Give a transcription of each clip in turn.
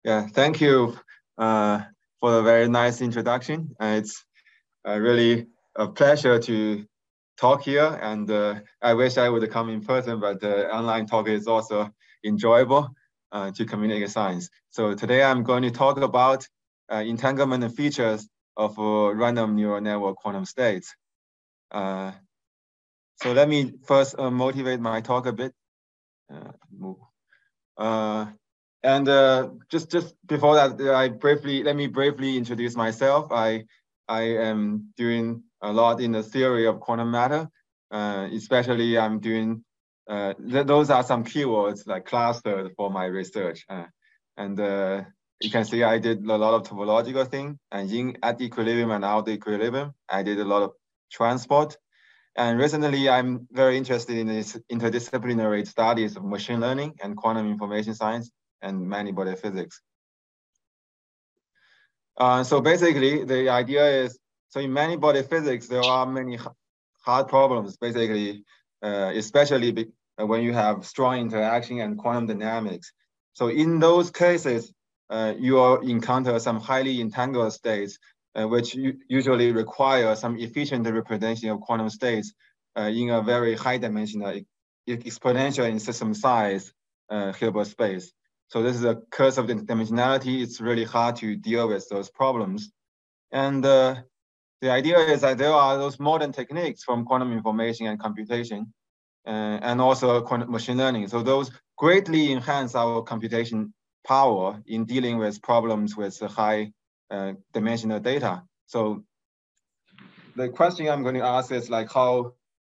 Yeah, thank you for a very nice introduction. It's really a pleasure to talk here, and I wish I would come in person, but the online talk is also enjoyable to communicate science. So today I'm going to talk about entanglement features of random neural network quantum states. So let me first motivate my talk a bit. Just before that, let me briefly introduce myself. I am doing a lot in the theory of quantum matter. Especially, I'm doing those are some keywords like clustered for my research. You can see I did a lot of topological things, and at equilibrium and out equilibrium, I did a lot of transport. And recently, I'm very interested in this interdisciplinary studies of machine learning and quantum information science and many-body physics. So basically, the idea is, so in many-body physics, there are many hard problems, basically, especially when you have strong interaction and quantum dynamics. So in those cases, you will encounter some highly entangled states, which usually require some efficient representation of quantum states in a very high-dimensional, exponential in system size Hilbert space. So this is a curse of the dimensionality. It's really hard to deal with those problems. And the idea is that there are those modern techniques from quantum information and computation, and also quantum machine learning. So those greatly enhance our computation power in dealing with problems with high dimensional data. So the question I'm going to ask is like how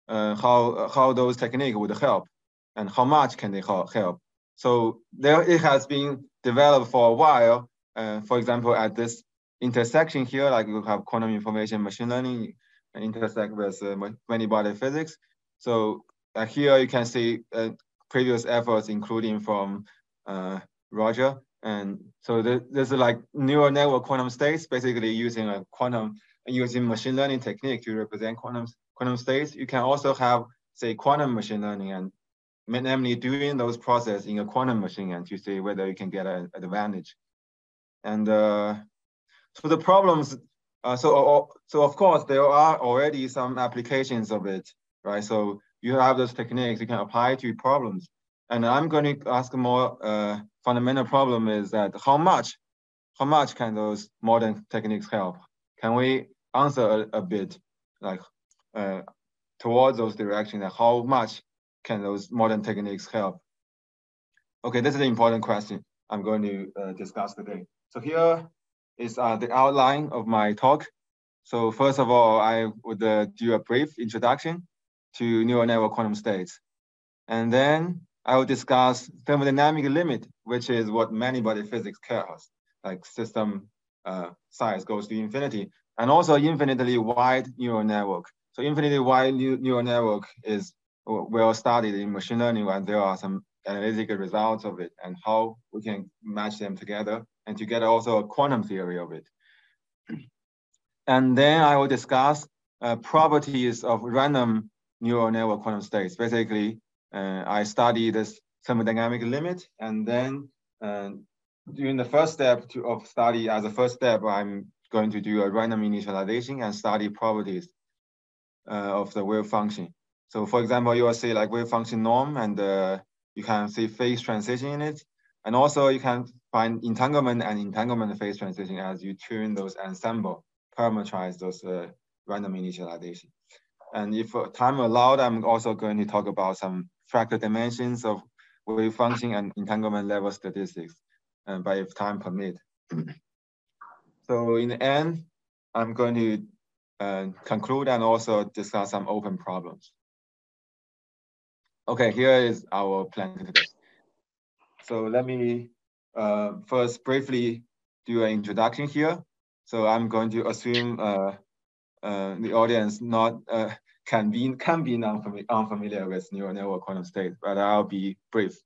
those techniques would help, and how much can they help? So it has been developed for a while. For example, at this intersection here, like you have quantum information, machine learning, and intersect with many-body physics. So here you can see previous efforts, including from Roger. And so there's like neural network quantum states, basically using machine learning technique to represent quantum states. You can also have, say, quantum machine learning, and namely doing those processes in a quantum machine and to see whether you can get an advantage. And so the problems, so of course, there are already some applications of it, right? So you have those techniques you can apply to problems. And I'm going to ask a more fundamental problem is that how much can those modern techniques help? Can we answer a bit like towards those directions, and how much can those modern techniques help? Okay, this is an important question I'm going to discuss today. So here is the outline of my talk. So first of all, I would do a brief introduction to neural network quantum states. And then I will discuss thermodynamic limit, which is what many-body physics cares, like system size goes to infinity, and also infinitely wide neural network. So infinitely wide neural network is well studied in machine learning, and there are some analytical results of it and how we can match them together, and to get also a quantum theory of it. And then I will discuss properties of random neural network quantum states. Basically, I study this thermodynamic limit, and then during the first step of study, as a first step, I'm going to do a random initialization and study properties of the wave function. So for example, you will see like wave function norm, and you can see phase transition in it. And also you can find entanglement and entanglement phase transition as you tune those ensemble, parameterize those random initialization. And if time allowed, I'm also going to talk about some fractal dimensions of wave function and entanglement level statistics, but if time permit. So in the end, I'm going to conclude and also discuss some open problems. Okay, here is our plan today. So let me first briefly do an introduction here. So I'm going to assume the audience can be unfamiliar with neural network quantum state, but I'll be brief.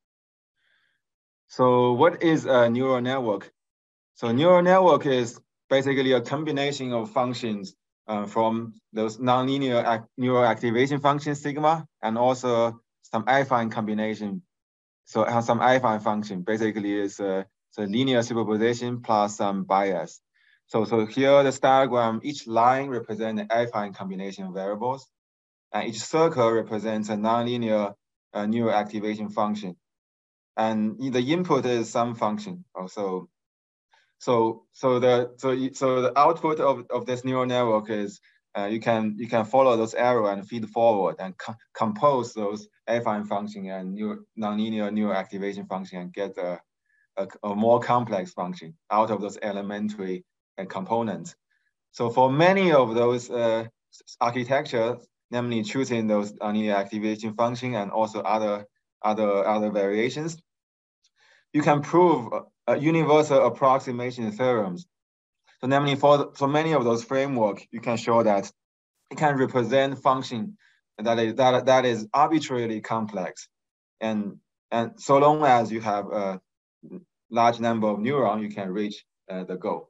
So what is a neural network? So neural network is basically a combination of functions from those nonlinear neural activation function sigma, and also some affine combination. So some affine function basically is So linear superposition plus some bias. So here this diagram, each line represents an affine combination of variables, and each circle represents a nonlinear neural activation function. And the input is some function also. So the output of this neural network is you can follow those arrows and feed forward and compose those affine function and nonlinear neural activation function and get a more complex function out of those elementary components. So for many of those architectures, namely choosing those nonlinear activation function and also other variations, you can prove universal approximation theorems. So namely for many of those frameworks, you can show that it can represent function that is arbitrarily complex. And so long as you have a large number of neurons, you can reach the goal.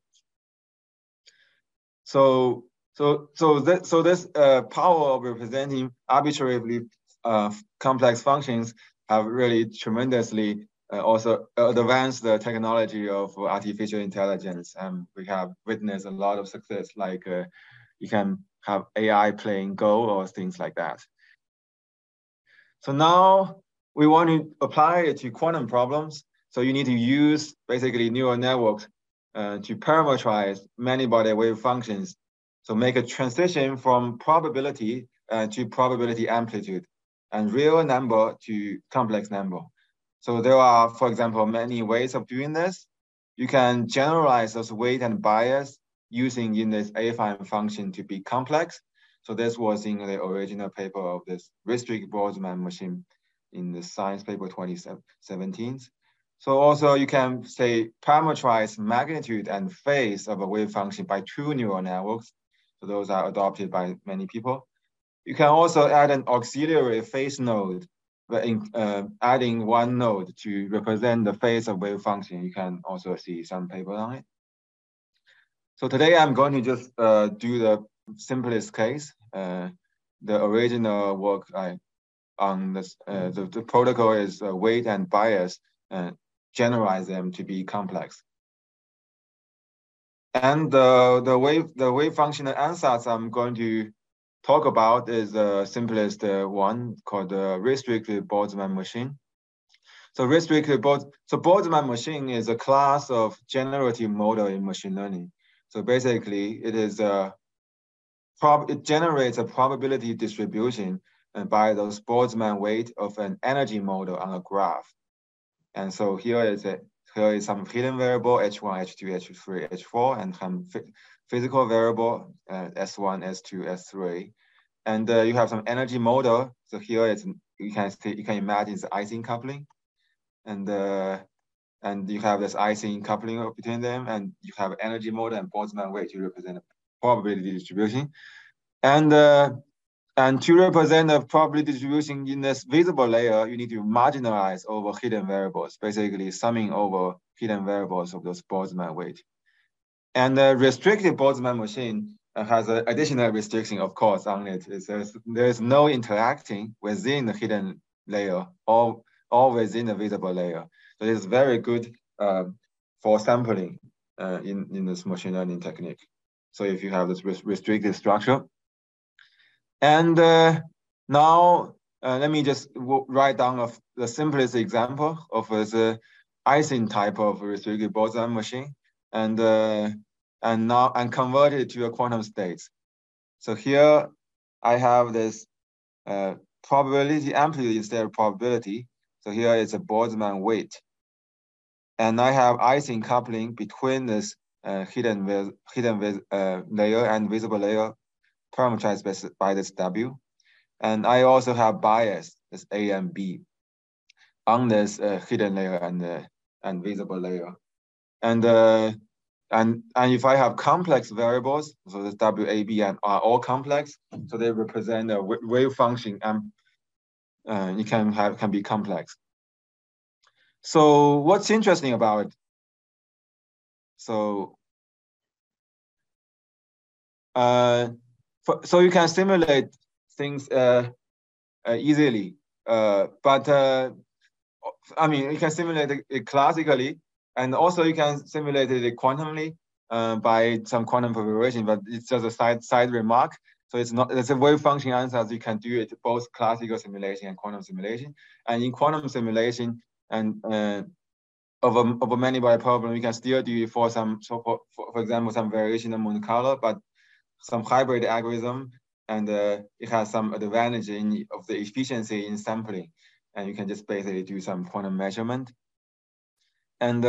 So this power of representing arbitrarily complex functions have really tremendously also advanced the technology of artificial intelligence. And we have witnessed a lot of success, like you can have AI playing Go or things like that. So now we want to apply it to quantum problems. So you need to use basically neural networks to parameterize many-body wave functions. So make a transition from probability to probability amplitude and real number to complex number. So there are, for example, many ways of doing this. You can generalize those weight and bias using in this affine function to be complex. So this was in the original paper of this Ristrik-Boltzmann machine in the Science paper 2017. So also you can say parameterize magnitude and phase of a wave function by 2 neural networks. So those are adopted by many people. You can also add an auxiliary phase node, adding 1 node to represent the phase of wave function. You can also see some paper on it. So today I'm going to just do the simplest case. The original work on this, the protocol is weight and bias, generalize them to be complex. And the wave function ansatz I'm going to talk about is the simplest one called the restricted Boltzmann machine. So Boltzmann machine is a class of generative model in machine learning. So basically, it generates a probability distribution by those Boltzmann weight of an energy model on a graph. And so here is some hidden variable H1, H2, H3, H4, and some physical variable S1, S2, S3. And you have some energy model. So here you can imagine the Ising coupling, and you have this Ising coupling between them, and you have energy model and Boltzmann weight to represent a probability distribution, and to represent the probability distribution in this visible layer, you need to marginalize over hidden variables, basically summing over hidden variables of those Boltzmann weight. And the restricted Boltzmann machine has an additional restriction, of course, on it. There's no interacting within the hidden layer or within the visible layer. So it's very good for sampling in this machine learning technique. So if you have this restricted structure. And now let me just write down the simplest example of the Ising type of restricted Boltzmann machine, and convert it to a quantum state. So here I have this probability amplitude instead of probability. So here is a Boltzmann weight, and I have Ising coupling between this hidden layer and visible layer, parameterized by this W. And I also have bias, this A and B, on this hidden layer and visible layer. And if I have complex variables, so this W, A, B, and are all complex, so they represent a wave function, and it can be complex. So what's interesting about it? So so you can simulate things easily, but I mean, you can simulate it classically, And also you can simulate it quantumly by some quantum preparation, but it's just a side remark. So it's a wave function answers. You can do it both classical simulation and quantum simulation. And in quantum simulation and of a many body problem, you can still do it for some, for example, some variation in Monte Carlo, but some hybrid algorithm, and it has some advantage of the efficiency in sampling. And you can just basically do some quantum measurement. And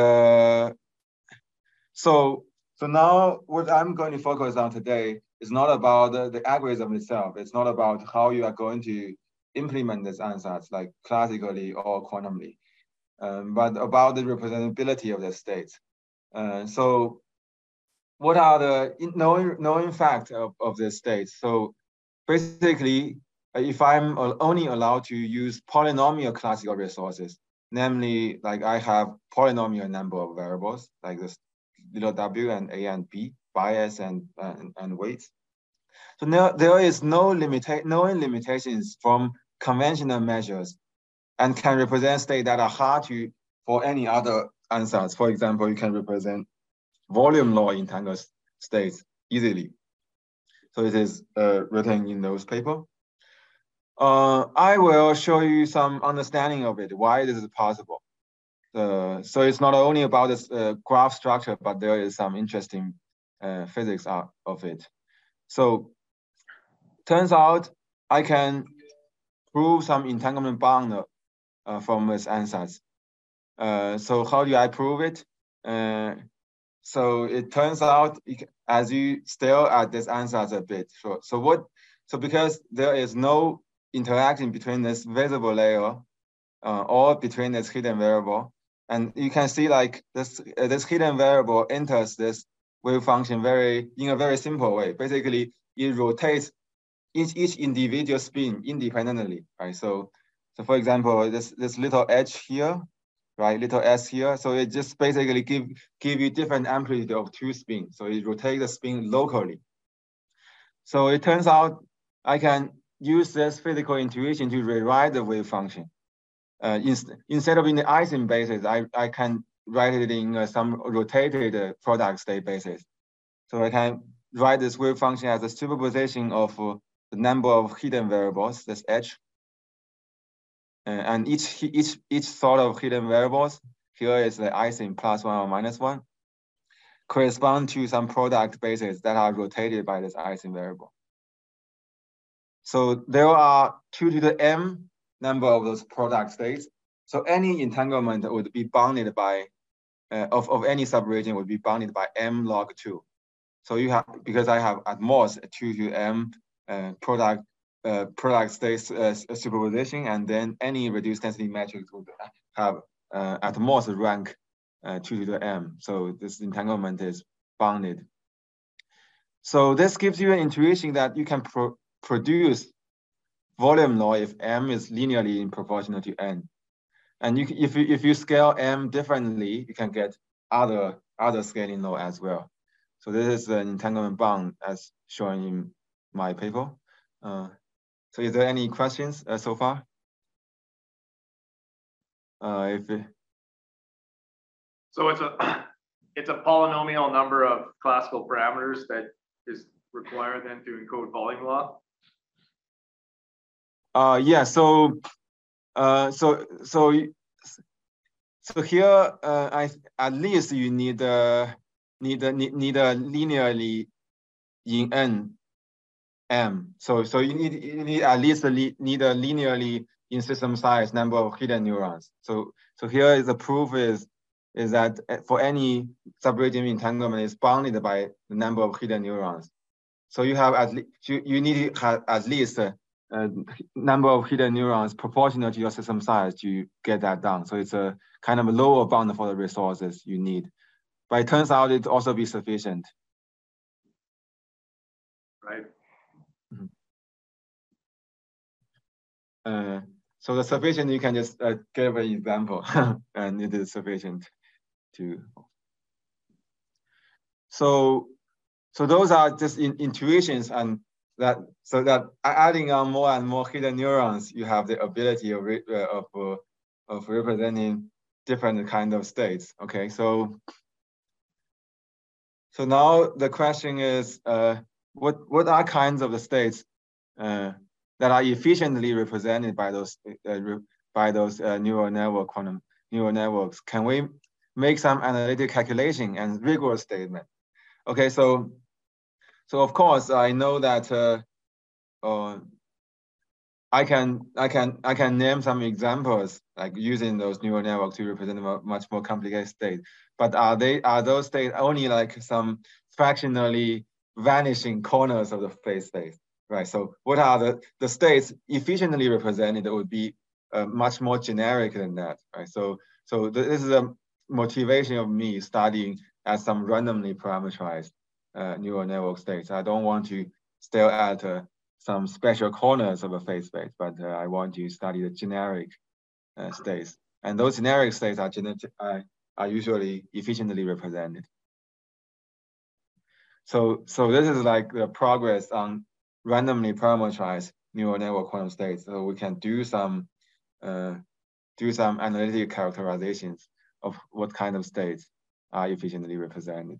so now what I'm going to focus on today is not about the algorithm itself. It's not about how you are going to implement these answers, like classically or quantumly, but about the representability of the states. So what are the known facts of the states? So basically, if I'm only allowed to use polynomial classical resources, namely, like I have polynomial number of variables, like this little w and a and b, bias and weights. So now there is no limitations from conventional measures, and can represent states that are hard for any other answers. For example, you can represent volume law entangled states easily. So it is written in those paper. I will show you some understanding of it, why this is possible. So it's not only about this graph structure, but there is some interesting physics of it. So turns out I can prove some entanglement bound from these answers. So how do I prove it? So it turns out, as you stare at this answers a bit, so because there is no interaction between this visible layer or between this hidden variable, and you can see like this hidden variable enters this wave function in a very simple way. Basically, it rotates each individual spin independently, right? So for example, this little h here, right, little s here. So it just basically give you different amplitude of two spins. So it rotates the spin locally. So it turns out I can use this physical intuition to rewrite the wave function. Instead of in the Ising basis, I can write it in some rotated product state basis. So I can write this wave function as a superposition of the number of hidden variables, this h, and each sort of hidden variables, here is the Ising +1 or -1, correspond to some product bases that are rotated by this Ising variable. So there are 2 to the m number of those product states. So any entanglement would be bounded by, of any subregion would be bounded by m log 2. So you have, because I have at most 2 to m product states superposition, and then any reduced density matrix would have at most rank 2 to the m. So this entanglement is bounded. So this gives you an intuition that you can produce volume law if m is linearly proportional to n. And if you scale m differently, you can get other scaling law as well. So this is an entanglement bound as shown in my paper. So is there any questions so far? So it's a polynomial number of classical parameters that is required then to encode volume law? Yeah. So here at least you need a linearly in n m. So you need at least need a linearly in system size number of hidden neurons. So here is the proof is that for any subregion entanglement is bounded by the number of hidden neurons. So you have you need to have at least a number of hidden neurons proportional to your system size to get that done. So it's a kind of a lower bound for the resources you need. But it turns out it also be sufficient. Right. So the sufficient, you can just give an example, and it is sufficient to. So those are just intuitions, and so that adding on more and more hidden neurons, you have the ability of representing different kind of states. Okay, so now the question is, what are kinds of the states that are efficiently represented by those neural networks? Can we make some analytic calculation and rigorous statement? Okay, so of course I know that I can name some examples like using those neural networks to represent a much more complicated state. But are those states only like some fractionally vanishing corners of the phase space, right? So what are the states efficiently represented that would be much more generic than that, right? So this is a motivation of me studying as some randomly parameterized neural network states. I don't want to stare at some special corners of a phase space, but I want to study the generic states. And those generic states are usually efficiently represented. So this is like the progress on randomly parameterized neural network quantum states. So we can do some analytic characterizations of what kind of states are efficiently represented.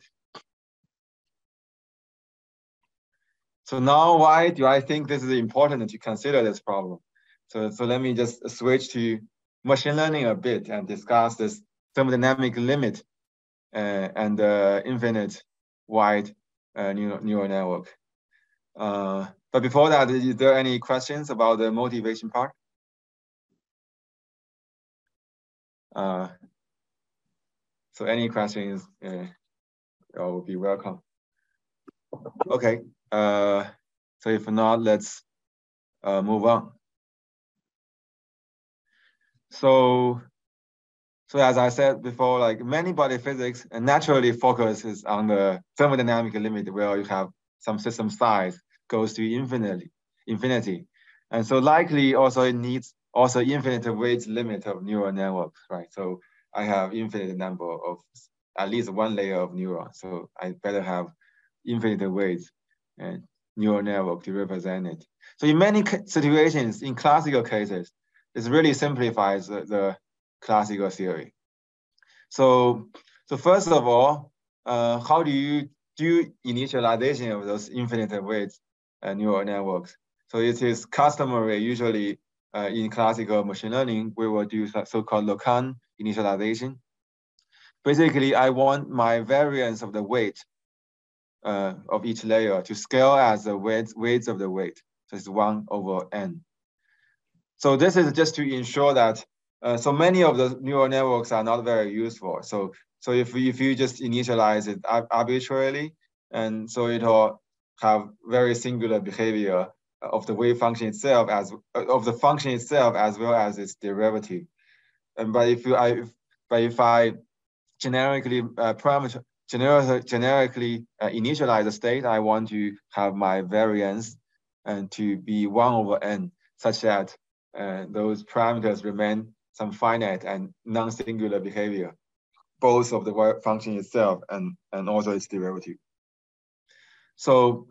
So now, why do I think this is important to consider this problem? So let me just switch to machine learning a bit and discuss this thermodynamic limit and infinite wide neural network. But before that, is there any questions about the motivation part? So any questions will be welcome. Okay. So if not, let's move on. So as I said before, like many body physics naturally focuses on the thermodynamic limit where you have some system size goes to infinity. And so likely also it needs also infinite weight limit of neural networks, right? So I have infinite number of at least one layer of neurons. So I better have infinite weights and neural network to represent it. So in many situations, in classical cases, it really simplifies the classical theory. So first of all, how do you do initialization of those infinite weights neural networks? So it is customary usually in classical machine learning, we will do so-called Lacan initialization. Basically, I want my variance of the weight of each layer to scale as the weights of the weight. So it's 1 over n. So this is just to ensure that so many of the neural networks are not very useful. So if you just initialize it arbitrarily, and so it'll have very singular behavior of the wave function itself as well as its derivative. And but if I generically generically initialize the state, I want to have my variance and to be 1 over n, such that those parameters remain some finite and non-singular behavior, both of the wave function itself and also its derivative. So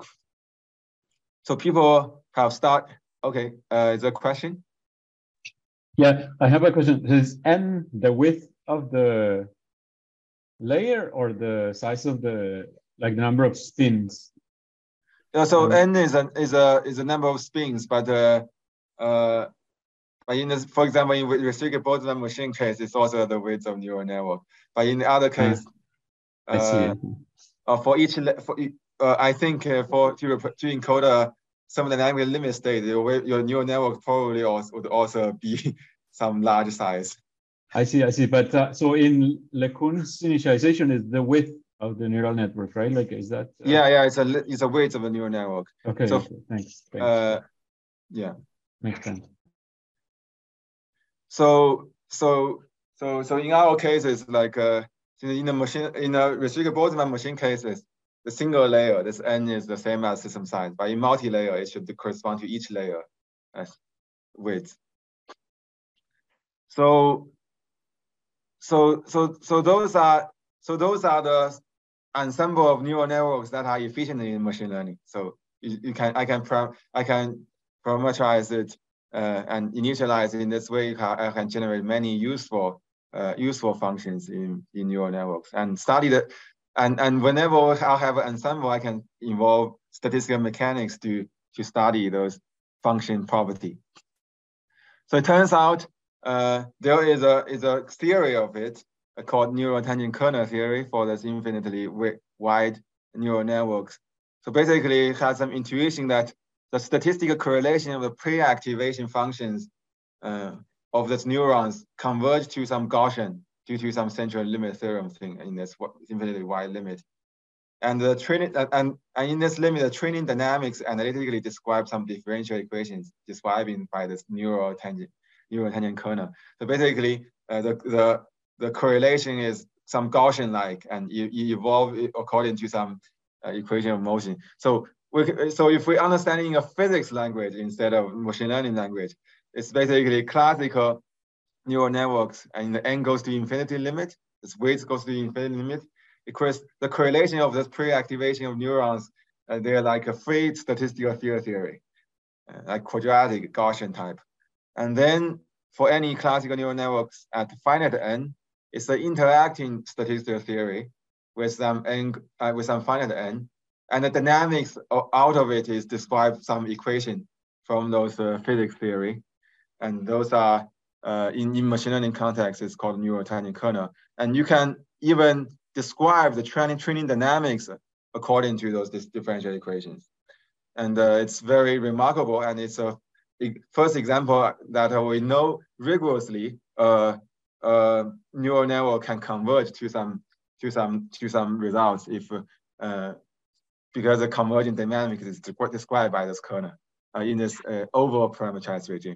people have started. Okay, is there a question? Yeah, I have a question. Is n the width of the layer or the size of the number of spins? Yeah, so n is a number of spins, but in this, for example, in restricted Boltzmann machine case, it's also the width of neural network. But in the other case, I see. For each, I think to encode a thermodynamic limit state, your neural network probably would also be some large size. I see. But so in LeCun's initialization is the width of the neural network, right? Like, is that? Yeah. It's a weight of a neural network. Okay. So, okay. Thanks. Yeah. Makes sense. So in our cases, like in a restricted Boltzmann machine cases, the single layer, this n is the same as system size, but in multi-layer, it should correspond to each layer as width. So those are the ensemble of neural networks that are efficient in machine learning. So I can parameterize it and initialize it in this way. I can generate many useful useful functions in neural networks and study that. And whenever I have an ensemble, I can involve statistical mechanics to study those function property. So it turns out there is a theory of it called neural tangent kernel theory for this infinitely wide neural networks. So basically, it has some intuition that the statistical correlation of the pre-activation functions of these neurons converge to some Gaussian due to some central limit theorem thing in this infinitely wide limit. And the training and in this limit, the training dynamics analytically describe some differential equations describing by this neural tangent kernel. So basically, the correlation is some Gaussian-like, and you evolve it according to some equation of motion. So if we understand in a physics language instead of machine learning language, it's basically classical neural networks, and the n goes to infinity limit, its weight goes to the infinity limit. Because the correlation of this pre-activation of neurons, they're like a free statistical field theory, like quadratic Gaussian type. And then for any classical neural networks at finite n, it's an interacting statistical theory with some n, with some finite n, and the dynamics out of it is described some equation from those physics theory, and those are in machine learning context, it's called neural tangent kernel, and you can even describe the training dynamics according to those differential equations. And it's very remarkable, and it's a first example that we know rigorously neural network can converge to some results if because the convergent dynamics is described by this kernel in this overall parameterized regime.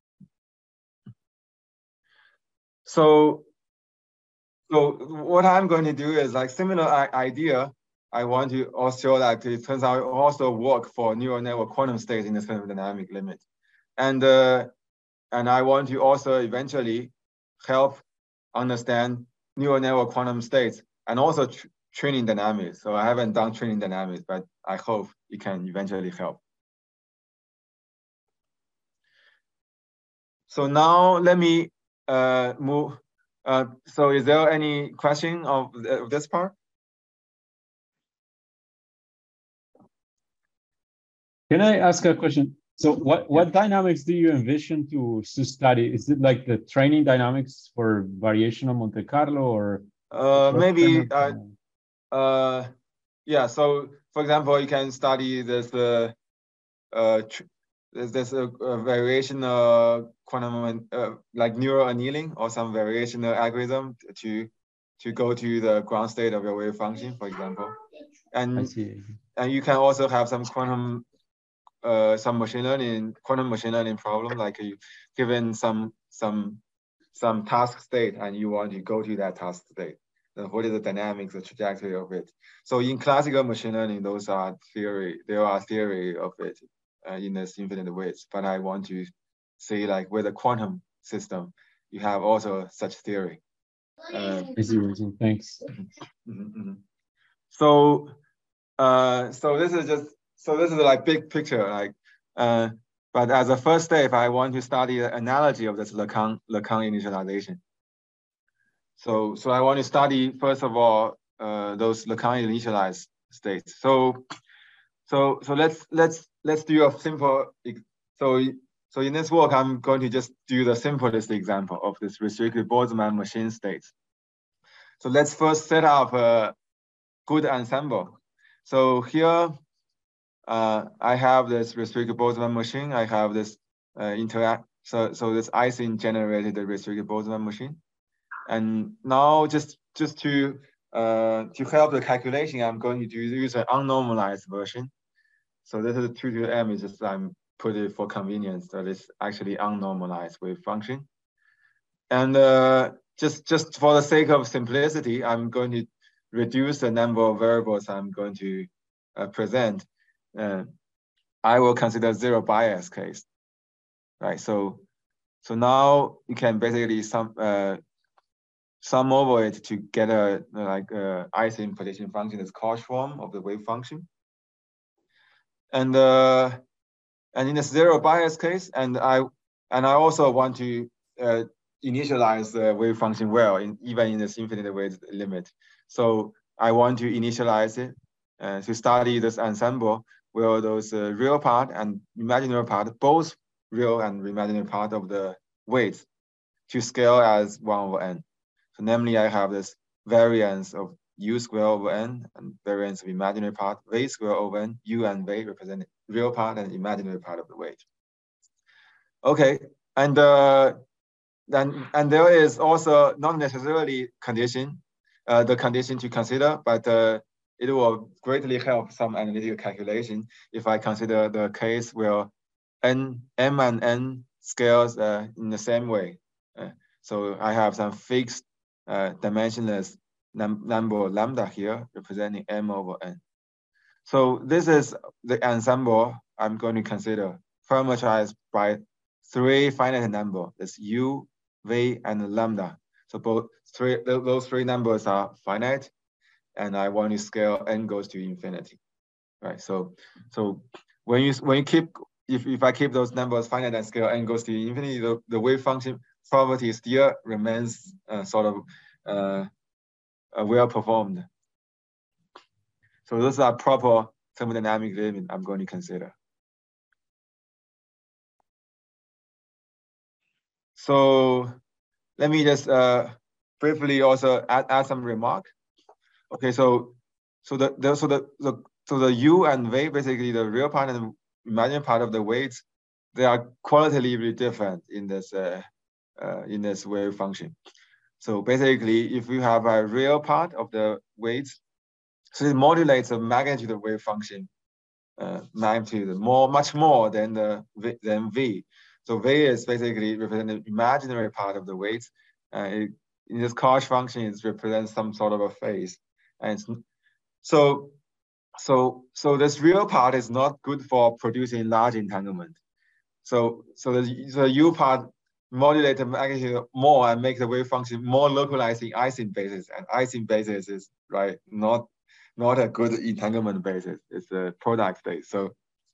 So what I'm going to do is like similar idea. I want to also show that it turns out it also work for neural network quantum states in the thermodynamic limit. And I want to also eventually help understand neural network quantum states and also training dynamics. So I haven't done training dynamics, but I hope it can eventually help. So now let me move. So is there any question of this part? Can I ask a question? So what dynamics do you envision to study? Is it like the training dynamics for variational Monte Carlo, or maybe yeah. So for example, you can study this there's a variational quantum like neural annealing or some variational algorithm to go to the ground state of your wave function, for example. And you can also have some quantum some quantum machine learning problem, like you given some task state and you want to go to that task state. Then what is the dynamics, the trajectory of it? So in classical machine learning, those are theory. There are theory of it in this infinite ways. But I want to say, like with a quantum system, you have also such theory. I see. Thanks. So this is like big picture, like. But as a first step, I want to study the analogy of this Lacan initialization. So I want to study first of all those Lacan initialized states. So let's do a simple. So in this work, I'm going to just do the simplest example of this restricted Boltzmann machine states. So let's first set up a good ensemble. So here I have this restricted Boltzmann machine. I have this so this Ising generated the restricted Boltzmann machine. And now just to help the calculation, I'm going to use an unnormalized version. So this is 2 to the m is just I'm put it for convenience that it's actually unnormalized wave function. And just for the sake of simplicity, I'm going to reduce the number of variables I'm going to present. I will consider zero bias case, right? So now you can basically sum over it to get a Ising partition function that's Cauchy form of the wave function. And in the zero bias case, and I also want to initialize the wave function well, even in this infinite weight limit. So I want to initialize it to study this ensemble where those real part and imaginary part, both real and imaginary part of the weights to scale as 1/n. So namely, I have this variance of u squared over n and variance of imaginary part, v squared over n, u and v represent real part and imaginary part of the weight. Okay, and there is also not necessarily condition, the condition to consider, but it will greatly help some analytical calculation if I consider the case where m and n scales in the same way. So I have some fixed dimensionless number lambda here representing m over n. So this is the ensemble I'm going to consider parameterized by 3 finite numbers. It's u, v, and lambda. So those 3 numbers are finite, and I want to scale n goes to infinity, right? So when you keep if I keep those numbers finite and scale n goes to infinity, the wave function property still remains sort of well performed. So those are proper thermodynamic limit I'm going to consider. So let me just briefly also add some remark. Okay, so the u and v, basically the real part and imaginary part of the weights, they are qualitatively different in this wave function. So basically, if you have a real part of the weights, so it modulates the magnitude of wave function magnitude much more than v. So v is basically representing the imaginary part of the weights. In this Cauchy function, it represents some sort of a phase, and so this real part is not good for producing large entanglement. So the u part modulate the magnitude more and make the wave function more localized in Ising basis, and Ising basis is not a good entanglement basis. It's a product base. So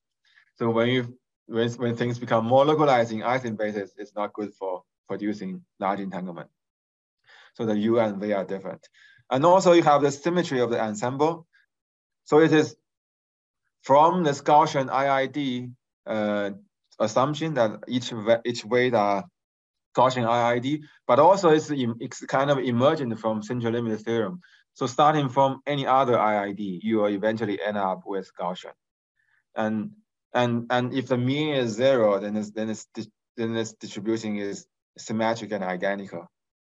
when things become more localized in Ising basis, it's not good for producing large entanglement. So the u and v are different. And also you have the symmetry of the ensemble. So it is from this Gaussian IID assumption that each weight are Gaussian IID, but also it's kind of emergent from central limit theorem. So starting from any other IID, you will eventually end up with Gaussian. And if the mean is 0, then this distribution is symmetric and identical.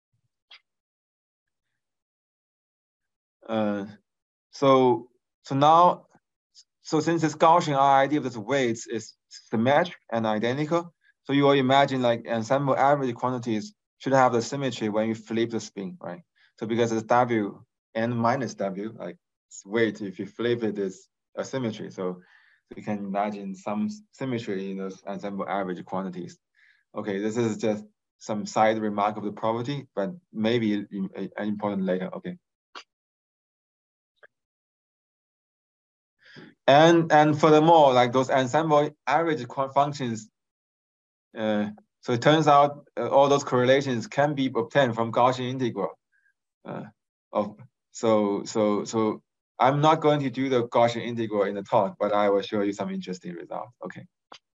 So since this Gaussian IID of this weights is symmetric and identical, so you will imagine like ensemble average quantities should have the symmetry when you flip the spin, right? So because it's W n minus W, like weight, if you flip it, is a symmetry. So you can imagine some symmetry in those ensemble average quantities. Okay, this is just some side remark of the property, but maybe important later. Okay. And furthermore, like those ensemble average functions, so it turns out all those correlations can be obtained from Gaussian integral. So I'm not going to do the Gaussian integral in the talk, but I will show you some interesting results. Okay.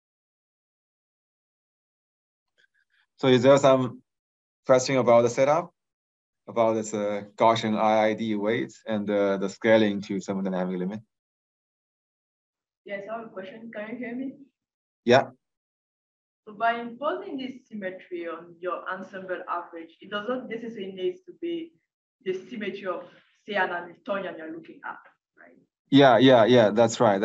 So is there some question about the setup, about this Gaussian IID weights and the scaling to thermodynamic limit? Yes, I have a question. Can you hear me? Yeah. So by imposing this symmetry on your ensemble average, it does not necessarily need to be the symmetry of, say, an Hamiltonian you're looking at, right? Yeah. That's right.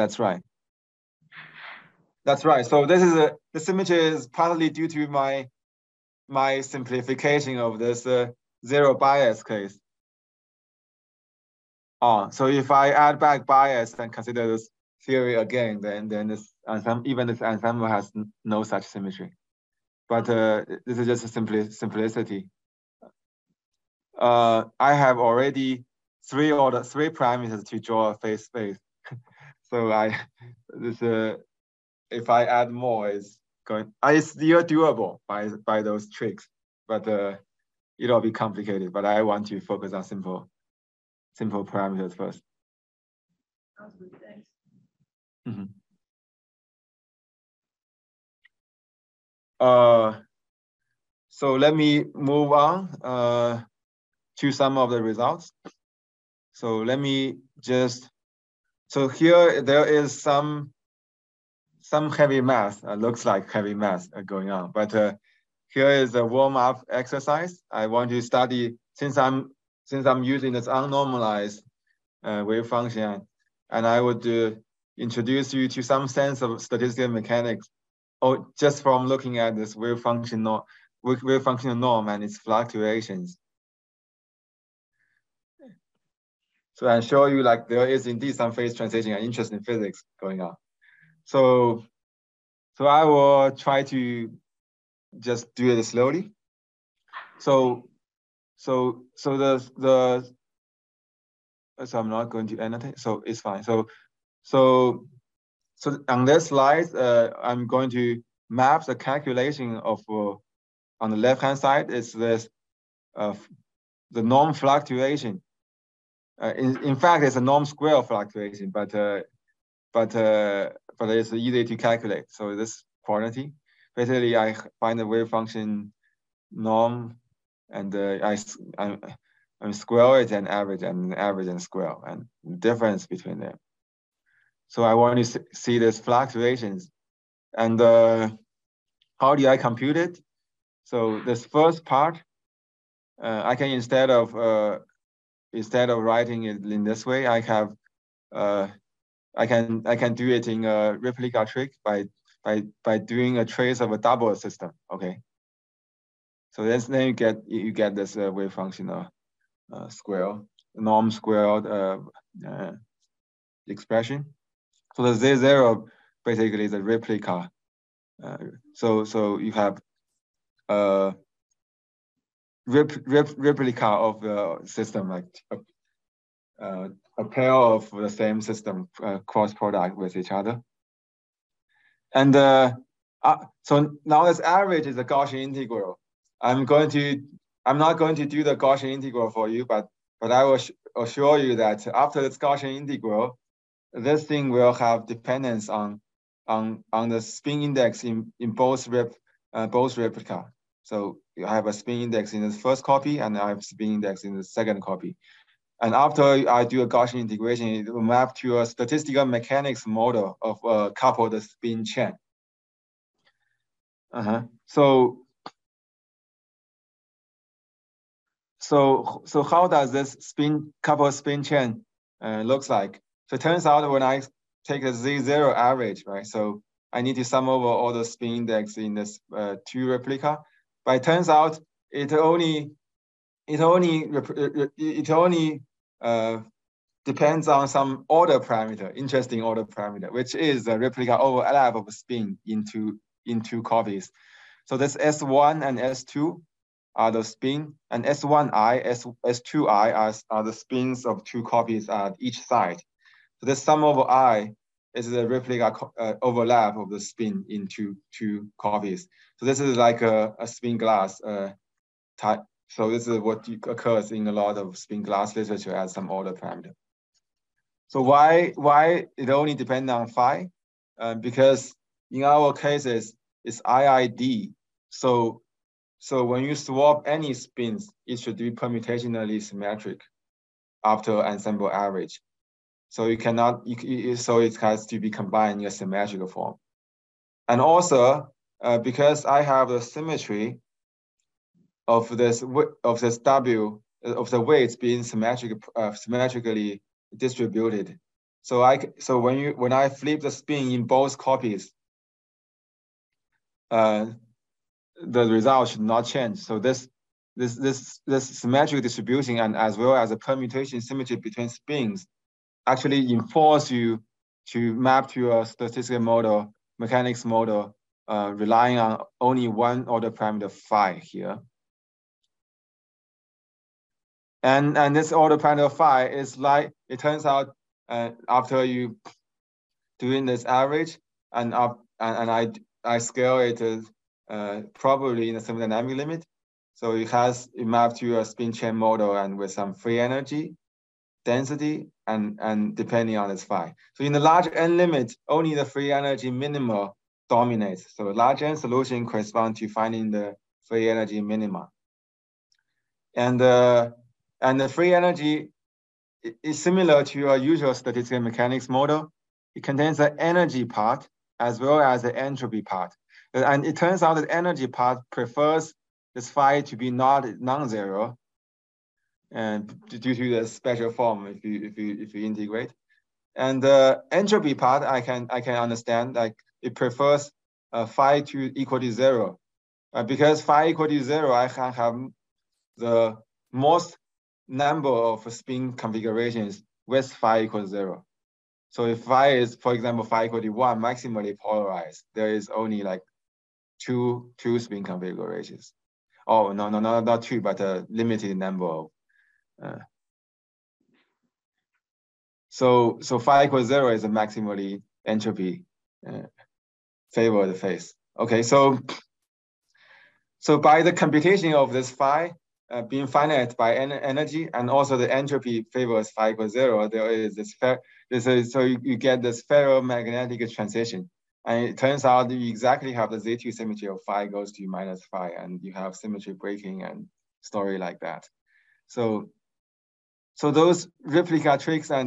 So this is the symmetry is partly due to my simplification of this zero bias case. So if I add back bias and consider this theory again, then this ensemble has no such symmetry. But this is just a simplicity. I have already three parameters to draw a phase space. So if I add more, it's still doable by those tricks. but it'll be complicated. But I want to focus on simple parameters first. Sounds good, thanks. Mm-hmm. So let me move on to some of the results. So let me just, so here there is some heavy math, looks like heavy math going on, but here is a warm-up exercise. I want to study, since I'm using this unnormalized wave function, and I would introduce you to some sense of statistical mechanics, or just from looking at this wave function norm and its fluctuations. So I show you like there is indeed some phase transition and interest in physics going on. So I will try to just do it slowly. So I'm not going to annotate, so it's fine. So on this slide, I'm going to map the calculation of on the left-hand side is this the norm fluctuation. In fact, it's a norm square fluctuation, but it's easy to calculate. So this quantity, basically, I find the wave function norm, and I square it and average and square, and the difference between them. So I want to see these fluctuations, and how do I compute it? So this first part, I can instead of writing it in this way, I have I can do it in a replica trick by doing a trace of a double system. Okay. So then you get this wave function square, norm squared expression. So the Z0 basically is a replica. So you have replica of the system, like a pair of the same system cross product with each other. And so now this average is a Gaussian integral. I'm not going to do the Gaussian integral for you, but I will assure you that after this Gaussian integral, this thing will have dependence on the spin index in both replica. So you have a spin index in the first copy, and I have spin index in the second copy. And after I do a Gaussian integration, it will map to a statistical mechanics model of a coupled spin chain. So how does this coupled spin chain looks like? So it turns out when I take a Z0 average, right? So I need to sum over all the spin index in this two replica. But it turns out it only depends on some order parameter, interesting order parameter, which is the replica overlap of spin in two copies. So this S1 and S2 are the spin, and S1i, S2i are the spins of two copies at each side. So the sum over I is the replica overlap of the spin into two copies. So this is like a spin glass type. So this is what occurs in a lot of spin glass literature as some order parameter. So why it only depends on phi? Because in our cases, it's IID. So when you swap any spins, it should be permutationally symmetric after ensemble average. So you cannot, so it has to be combined in a symmetrical form. And also, because I have the symmetry of this W of the weights being symmetrically distributed. So when I flip the spin in both copies, the result should not change. So this symmetric distribution, and as well as a permutation symmetry between spins, actually enforce you to map to a statistical model, mechanics model, relying on only one order parameter phi here. And this order parameter phi is like, it turns out after you doing this average and I scale it probably in a thermodynamic limit, So it mapped to a spin chain model and with some free energy, density, and depending on its phi. So in the large N limit, only the free energy minima dominates. So large N solution corresponds to finding the free energy minima. And the free energy is similar to your usual statistical mechanics model. It contains the energy part as well as the entropy part. And it turns out that the energy part prefers this phi to be not non-zero, and due to the special form if you integrate. And the entropy part I can understand, like it prefers phi to equal to 0. Because phi equal to 0, I can have the most number of spin configurations with phi equals 0. So if phi is, for example, phi equal to 1, maximally polarized, there is only like two spin configurations. Oh, no, not two, but a limited number of. So phi equals 0 is a maximally entropy favored phase. Okay, so by the computation of this phi being finite by energy, and also the entropy favors phi equals 0, there is this so you get this ferromagnetic transition. And it turns out you exactly have the Z2 symmetry of phi goes to minus phi, and you have symmetry breaking and story like that. So those replica tricks and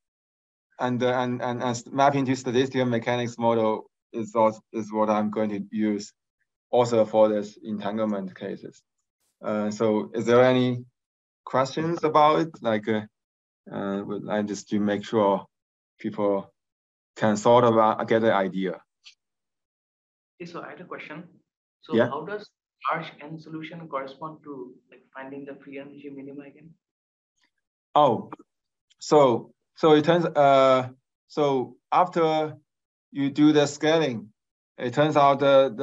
mapping to statistical mechanics model is what I'm going to use also for this entanglement cases. So is there any questions about it? Like, I just to make sure people can sort of get the idea. Okay, so I had a question. So yeah. How does large N solution correspond to like finding the free energy minima again? Oh, so it turns so after you do the scaling, it turns out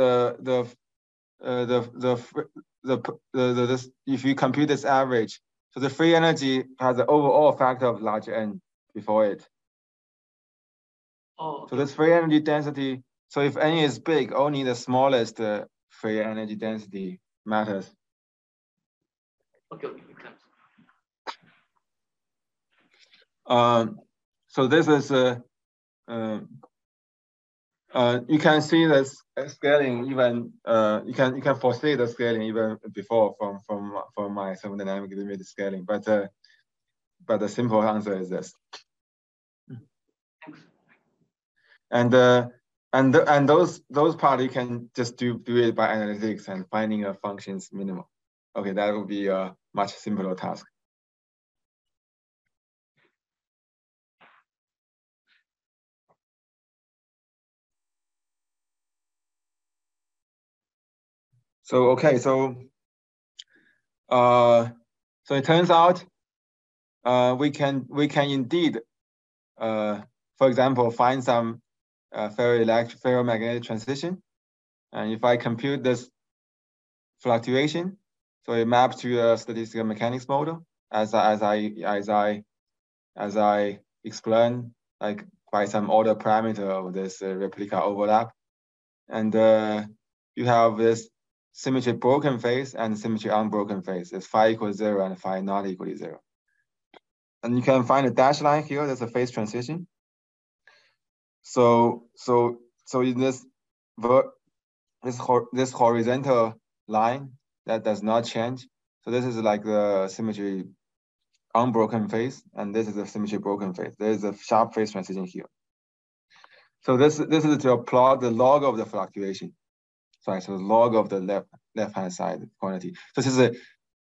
if you compute this average, so the free energy has an overall factor of large N before it. Oh, okay. So this free energy density, so if N is big, only the smallest free energy density matters. Okay, makes sense. So this is you can see this scaling even you can foresee the scaling even before from my thermodynamic limit scaling, but the simple answer is this. Thanks. And those parts you can just do it by analytics and finding a function's minimum. Okay, that would be a much simpler task. So okay, so it turns out we can indeed, for example, find some ferromagnetic transition, and if I compute this fluctuation, so it maps to a statistical mechanics model as I explained, like by some order parameter of this replica overlap, and you have this symmetry broken phase and symmetry unbroken phase. It's phi equals 0 and phi not equal to 0. And you can find a dashed line here. That's a phase transition. So in this horizontal line that does not change. So this is like the symmetry unbroken phase, and this is the symmetry broken phase. There is a sharp phase transition here. So this is to plot the log of the fluctuation. Sorry, so the log of the left-hand side quantity. So this is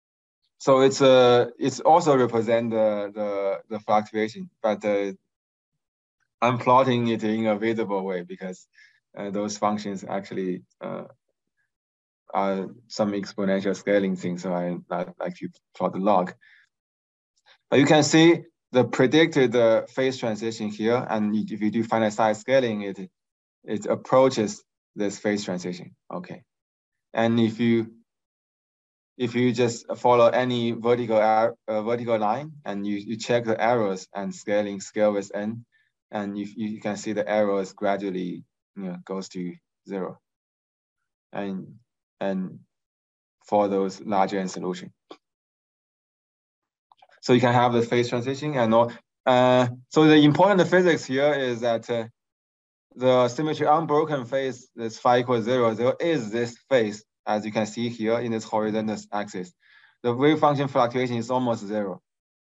it's also represent the fluctuation, but I'm plotting it in a visible way because those functions actually are some exponential scaling things. So I like to plot the log. But you can see the predicted phase transition here, and if you do finite size scaling, it approaches this phase transition. Okay, and if you just follow any vertical line and you check the errors and scale with n, and you can see the errors gradually goes to 0, and for those larger N solution. So you can have the phase transition and all. So the important physics here is that the symmetry unbroken phase is phi equals 0. There is this phase, as you can see here in this horizontal axis. The wave function fluctuation is almost 0.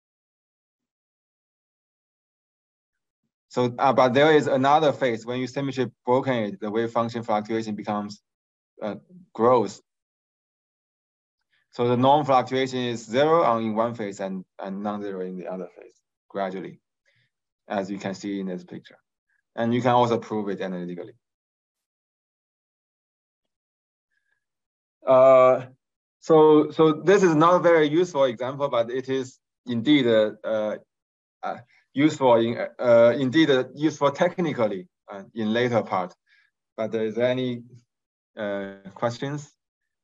So, but there is another phase when you symmetry broken it, the wave function fluctuation becomes grows. So the norm fluctuation is 0 in one phase and non-zero in the other phase gradually, as you can see in this picture. And you can also prove it analytically. So this is not a very useful example, but it is indeed useful technically in later part. But is there any questions?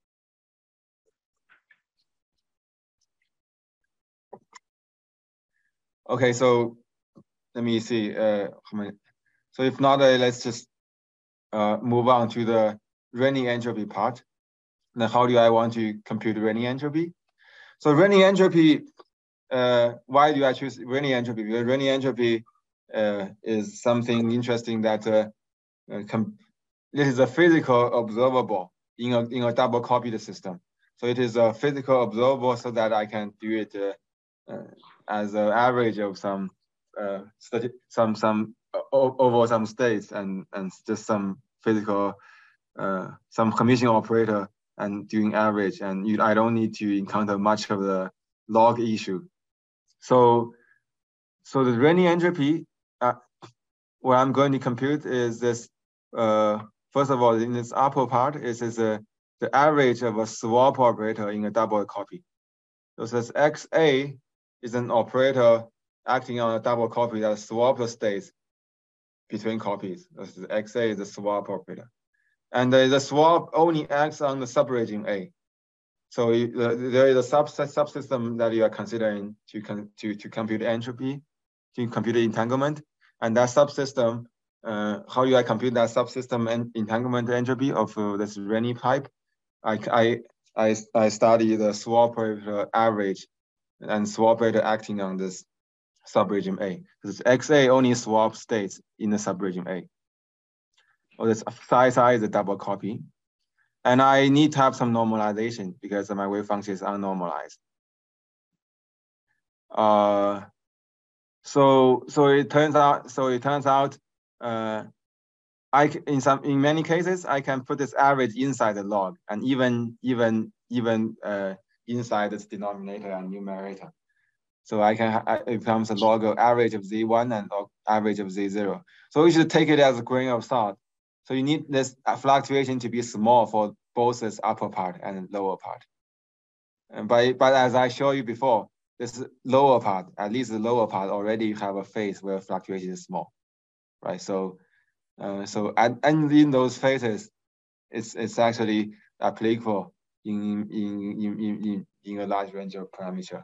Okay, so let me see. So if not, let's just move on to the Renyi entropy part. Now, how do I want to compute Renyi entropy? So Renyi entropy, why do I choose Renyi entropy? Because Renyi entropy is something interesting that this is a physical observable in a double copied system. So it is a physical observable so that I can do it as an average of some over some states and just some physical some commission operator and doing average, and I don't need to encounter much of the log issue. So the Renyi entropy, what I'm going to compute is this. First of all, in this upper part, is the average of a swap operator in a double copy. So this XA is an operator acting on a double copy that swaps the states between copies. This is XA is a swap operator. And the swap only acts on the subregion A. So there is a subsystem that you are considering to compute entropy, to compute entanglement. And that subsystem, how do I compute that subsystem and entanglement entropy of this Renyi pipe? I study the swap operator average and swap operator acting on this subregion A. Because XA only swaps states in the subregion A. Or this psi is a double copy. And I need to have some normalization because my wave function is unnormalized. So it turns out in many cases I can put this average inside the log and even inside this denominator and numerator. So it becomes a log of average of Z1 and average of Z0. So we should take it as a grain of salt. So you need this fluctuation to be small for both this upper part and lower part. But as I showed you before, this lower part, at least the lower part, already have a phase where fluctuation is small, right? So and in those phases, it's actually applicable in a large range of parameters.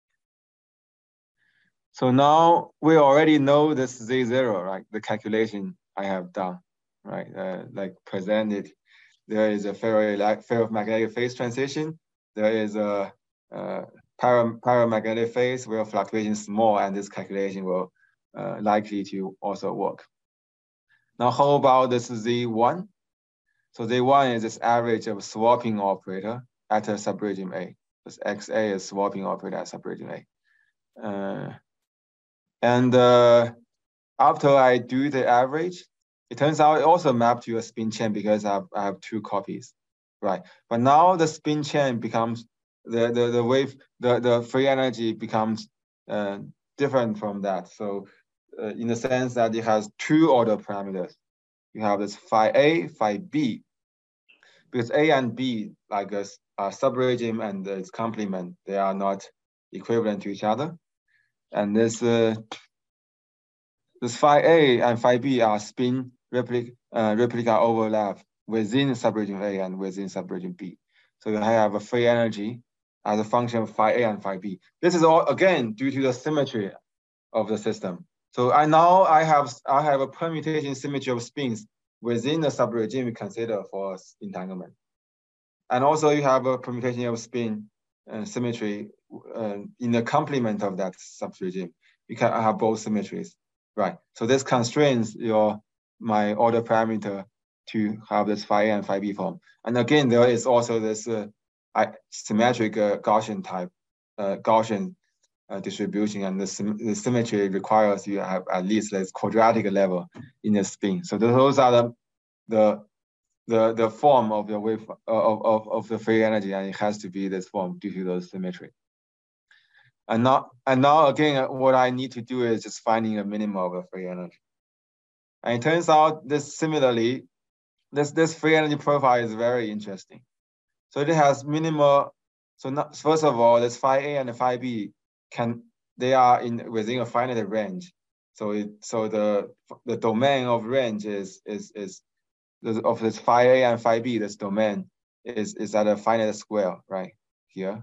So now we already know this Z0, right? The calculation I have done, right? Like presented, there is a ferromagnetic phase transition. There is a paramagnetic phase where fluctuation is small, and this calculation will likely to also work. Now, how about this Z1? So Z1 is this average of swapping operator at a subregion A. This XA is swapping operator at subregion A. And after I do the average, it turns out it also mapped to a spin chain because I have two copies, right? But now the spin chain becomes the free energy becomes different from that. So in the sense that it has two order parameters. You have this phi A, phi B, because A and B, like a subregime and its complement, they are not equivalent to each other. And this phi A and phi B are spin replica overlap within subregion A and within subregion B. So you have a free energy as a function of phi A and phi B. This is all again due to the symmetry of the system. So I have a permutation symmetry of spins within the subregime we consider for entanglement. And also you have a permutation of spin symmetry in the complement of that subregime. You can have both symmetries, right? So this constrains my order parameter to have this phi A and phi B form. And again, there is also this symmetric Gaussian type, Gaussian distribution, and the symmetry requires you have at least this quadratic level in the spin. So those are the form of the wave of the free energy, and it has to be this form due to those symmetry. And now again, what I need to do is just finding a minimum of the free energy. And it turns out this similarly, this free energy profile is very interesting. So it has minimal. So first of all, this phi A and phi B they are within a finite range. So the domain of range is of this phi A and phi B. This domain is at a finite square right here.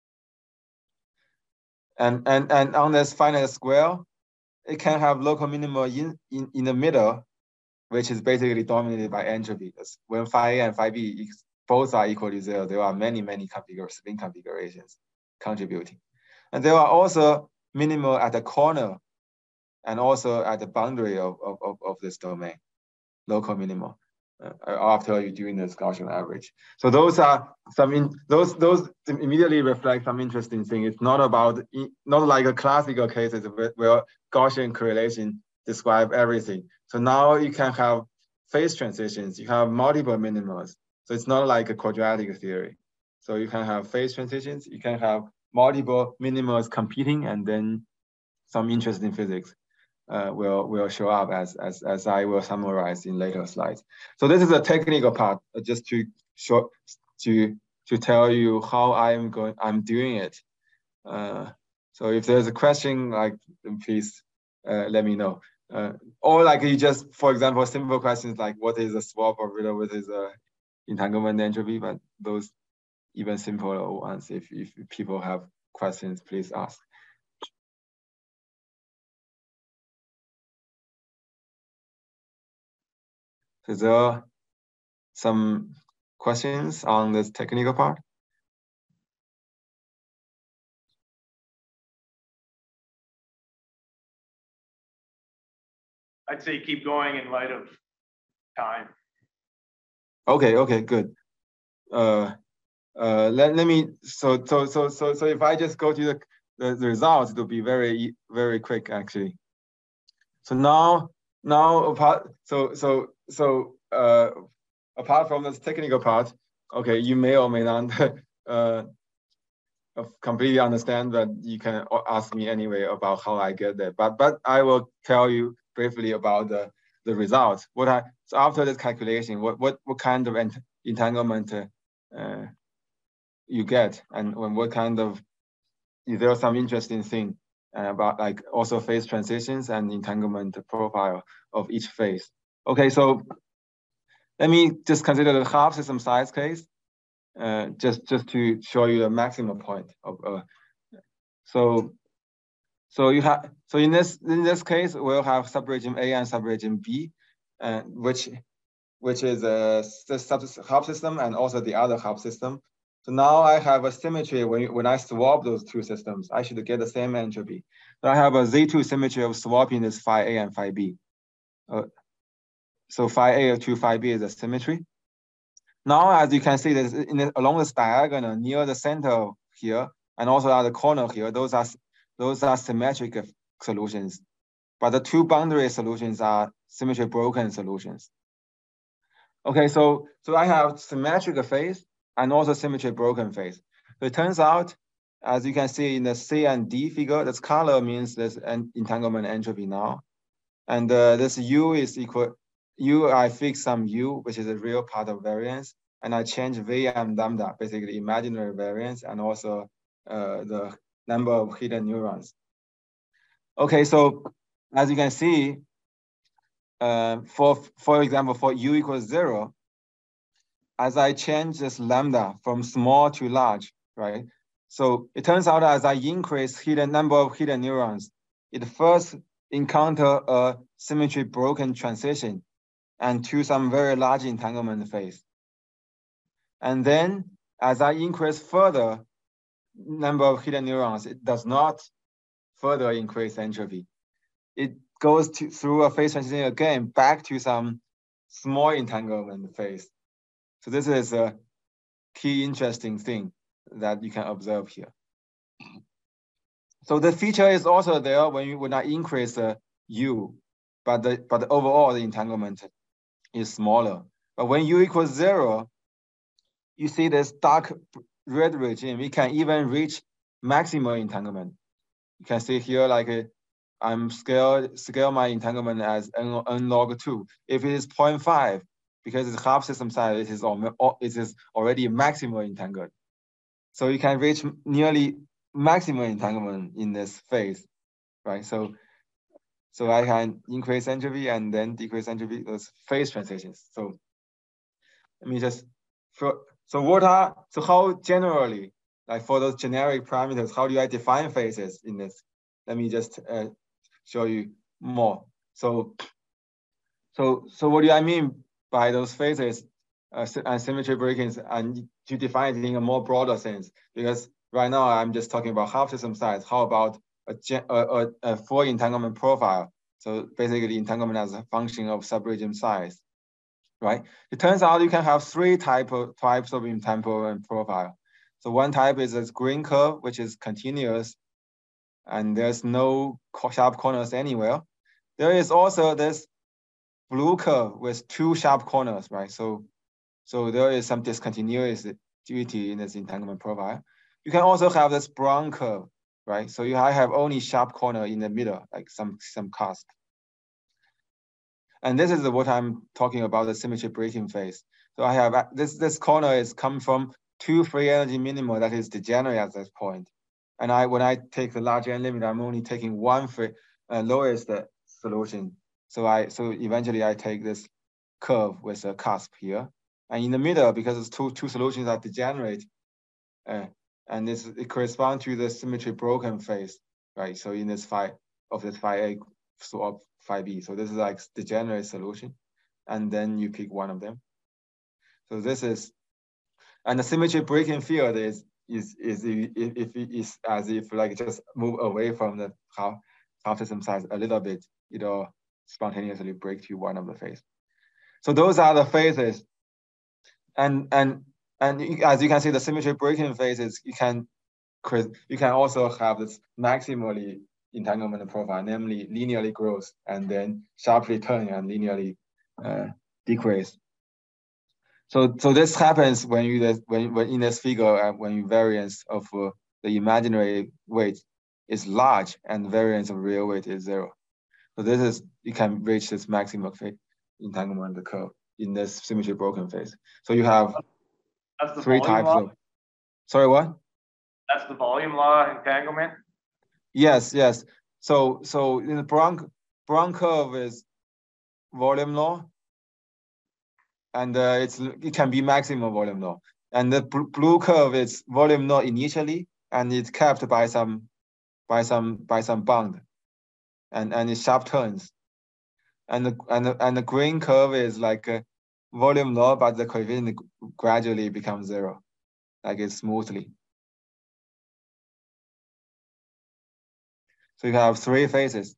And on this finite square, it can have local minima in the middle, which is basically dominated by entropy. When phi A and phi B both are equal to 0, there are many spin configurations contributing. And there are also minima at the corner and also at the boundary of this domain, local minima, after you're doing this Gaussian average. So those are those immediately reflect some interesting thing. It's not like a classical cases where Gaussian correlation describe everything. So now you can have phase transitions, you have multiple minimas. So it's not like a quadratic theory. So you can have phase transitions, you can have multiple minimas competing, and then some interesting physics will show up as I will summarize in later slides. So this is a technical part, just to tell you how I'm doing it. So if there's a question, please let me know. Or like you just, for example, simple questions like what is a swap orbital, what is a entanglement entropy, but those even simpler ones, if people have questions, please ask. Is there some questions on this technical part? I'd say keep going in light of time. Okay, good. Let me, so if I just go to the results, it'll be very, very quick actually. So now apart from this technical part, okay, you may or may not completely understand, but you can ask me anyway about how I get there. But I will tell you briefly about the results. So after this calculation, what kind of entanglement you get, and what kind of, is there some interesting thing about like also phase transitions and entanglement profile of each phase. Okay, so let me just consider the half system size case, just to show you the maximum point of. So in this case we'll have subregime A and subregime B, which is the half system and also the other half system. So now I have a symmetry when I swap those two systems, I should get the same entropy. So I have a Z2 symmetry of swapping this phi A and phi B. So phi A to phi B is a symmetry. Now, as you can see, along this diagonal near the center here, and also at the corner here, those are symmetric solutions. But the two boundary solutions are symmetry broken solutions. Okay, so I have symmetric phase and also symmetry broken phase. So it turns out, as you can see in the C and D figure, this color means there's an entanglement entropy now. And this U is equal, I fix some U, which is a real part of variance, and I change V and lambda, basically imaginary variance, and also the number of hidden neurons. Okay, so as you can see, for example, for U equals 0, as I change this lambda from small to large, right? So it turns out as I increase number of hidden neurons, it first encounter a symmetry broken transition and to some very large entanglement phase. And then as I increase further number of hidden neurons, it does not further increase entropy. It goes through a phase transition again back to some small entanglement phase. So this is a key interesting thing that you can observe here. So the feature is also there when I increase U, but the overall the entanglement is smaller. But when U equals 0, you see this dark red regime, we can even reach maximal entanglement. You can see here, like I'm scale my entanglement as n log 2. If it is 0.5, because it's half system size, it is already maximal entangled. So you can reach nearly maximal entanglement in this phase, right? So I can increase entropy and then decrease entropy, those phase transitions. So let me just, so how generally, like for those generic parameters, how do I define phases in this? Let me just show you more. So what do I mean by those phases and symmetry breakings, and to define it in a more broader sense? Because right now I'm just talking about half system size. How about a full entanglement profile? So basically entanglement as a function of subregime size, right? It turns out you can have three types of entanglement profile. So one type is this green curve, which is continuous, and there's no sharp corners anywhere. There is also this blue curve with two sharp corners, right? So there is some discontinuity in this entanglement profile. You can also have this brown curve, right? So I have only sharp corner in the middle, like some cusp. And this is what I'm talking about, the symmetry breaking phase. So I have this corner is come from two free energy minima that is degenerate at this point. And when I take the large n limit, I'm only taking one lowest solution. So eventually I take this curve with a cusp here. And in the middle, because it's two solutions are degenerate, and it corresponds to the symmetry broken phase, right? So in this phi A, so of phi B. So this is like degenerate solution. And then you pick one of them. So this is, and the symmetry breaking field is as if like just move away from the half system size a little bit, it'll spontaneously break to one of the phase. So those are the phases. And as you can see, the symmetry breaking phases, you can also have this maximally entanglement profile, namely linearly grows and then sharply turn and linearly decrease. So this happens when in this figure, when variance of the imaginary weight is large and variance of real weight is 0. So this is, you can reach this maximum entanglement of the curve in this symmetry broken phase. So you have three types of, sorry, what? That's the volume law entanglement? Yes. So in the brown curve is volume law, and it can be maximum volume law. And the blue curve is volume law initially, and it's capped by some bound, and it sharp turns. And the green curve is like a volume law, but the coefficient gradually becomes 0, like it's smoothly. So you have three phases.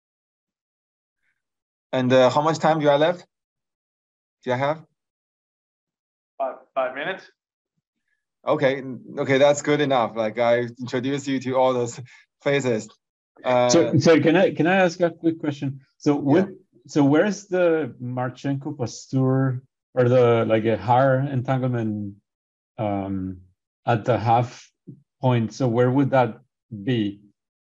And how much time do I left? Do I have? 5 minutes. Okay, that's good enough. Like I introduced you to all those phases. So can I ask a quick question? So where's the Marchenko-Pastur or the like a higher entanglement at the half point? So where would that be?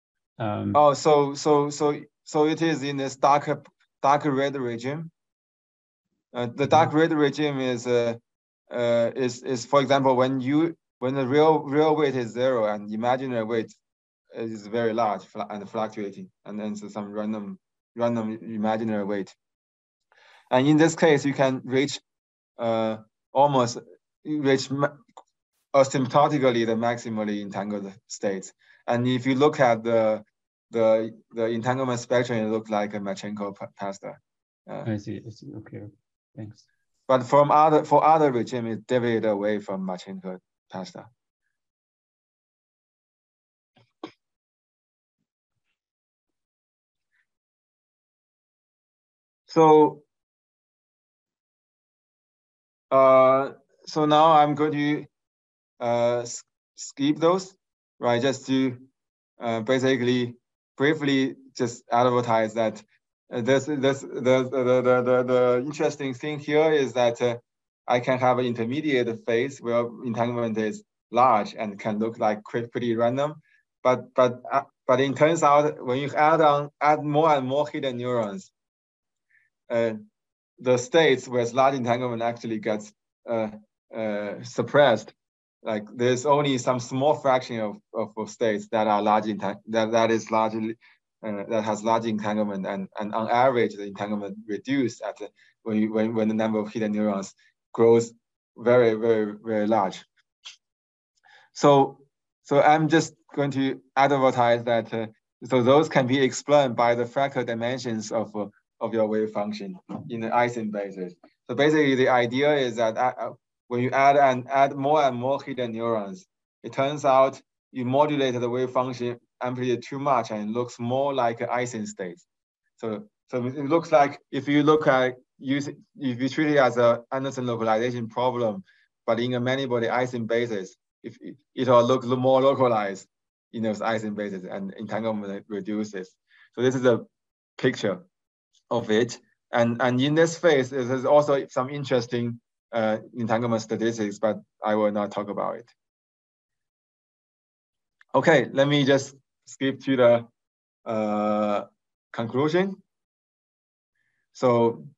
So it is in this darker red regime. The dark red regime is for example when the real weight is 0 and imaginary weight is very large and fluctuating, and then so some random imaginary weight. And in this case, you can reach asymptotically the maximally entangled states. And if you look at the entanglement spectrum, it looks like a Marchenko-Pastur. I see. Okay. Thanks. But for other regime, it deviated away from Marchenko pasta. So, so now I'm going to skip those, right? Just to basically briefly just advertise that the interesting thing here is that I can have an intermediate phase where entanglement is large and can look like pretty random, but it turns out when you add more and more hidden neurons, the states where large entanglement actually gets suppressed. Like there's only some small fraction of states that are large that has large entanglement, and on average the entanglement reduced at when the number of hidden neurons grows very large. So I'm just going to advertise that so those can be explained by the fractal dimensions of your wave function in the Ising basis. So basically the idea is that when you add more and more hidden neurons, it turns out you modulate the wave function amplitude too much and it looks more like an Ising state. So it looks like if you treat it as an Anderson localization problem, but in a many-body Ising basis, if it will look more localized in those Ising bases and entanglement reduces. So this is a picture of it. And in this phase, there's also some interesting entanglement statistics, but I will not talk about it. Okay, let me just skip to the conclusion. So